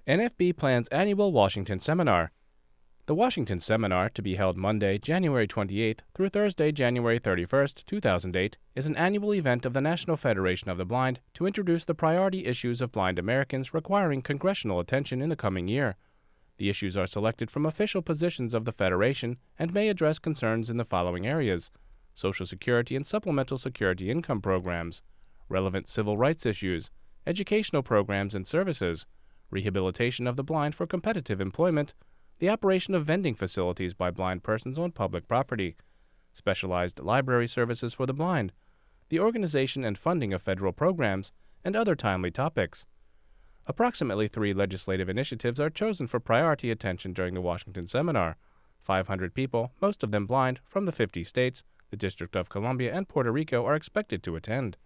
NFB plans annual Washington Seminar. The Washington Seminar, to be held Monday, January 28th through Thursday, January 31st, 2008, is an annual event of the National Federation of the Blind to introduce the priority issues of blind Americans requiring congressional attention in the coming year. The issues are selected from official positions of the Federation and may address concerns in the following areas: Social Security and Supplemental Security income programs, relevant civil rights issues, educational programs and services, rehabilitation of the blind for competitive employment, the operation of vending facilities by blind persons on public property, specialized library services for the blind, the organization and funding of federal programs, and other timely topics. Approximately 3 legislative initiatives are chosen for priority attention during the Washington Seminar. 500 people, most of them blind, from the 50 states, the District of Columbia, and Puerto Rico are expected to attend.